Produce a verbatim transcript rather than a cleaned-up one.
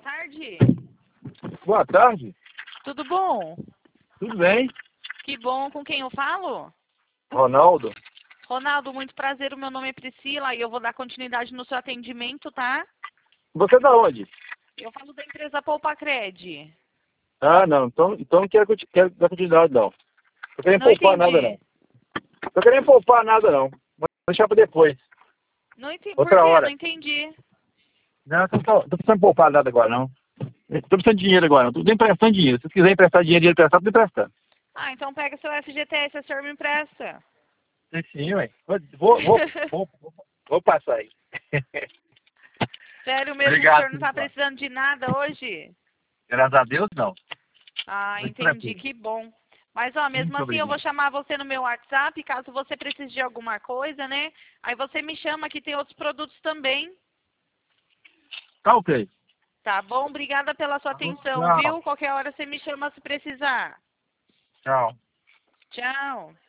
tarde. Boa tarde. Tudo bom? Tudo bem? Que bom. Com quem eu falo? Ronaldo. Ronaldo, muito prazer. O meu nome é Priscila e eu vou dar continuidade no seu atendimento, tá? Você é da onde? Eu falo da empresa Poupacred. Ah, não. Então, então não quero, conti- quero dar continuidade, não. Tô querendo Não poupar entendi. nada, não. Tô querendo poupar nada, não. Vou deixar pra depois. Não entendi. Por Outra quê? hora. Não entendi. Não, tô, tô, tô precisando poupar nada agora, não. Tô precisando de dinheiro agora, não. Tô emprestando dinheiro. Se você quiser emprestar dinheiro, dinheiro emprestado, tô emprestando. Ah, então pega seu F G T S, a senhora me empresta. Sim, sim, ué. Vou, vou, vou, vou, vou, vou passar aí. Sério mesmo, Obrigado, o senhor não tá Priscila. precisando de nada hoje? Graças a Deus, não. Ah, Muito entendi. tranquilo. Que bom. Mas, ó, mesmo Muito assim, eu vou obrigado. chamar você no meu WhatsApp, caso você precise de alguma coisa, né? Aí você me chama, que tem outros produtos também. Tá ok. Tá bom? Obrigada pela sua atenção, Tchau. viu? Qualquer hora você me chama se precisar. Tchau. Tchau.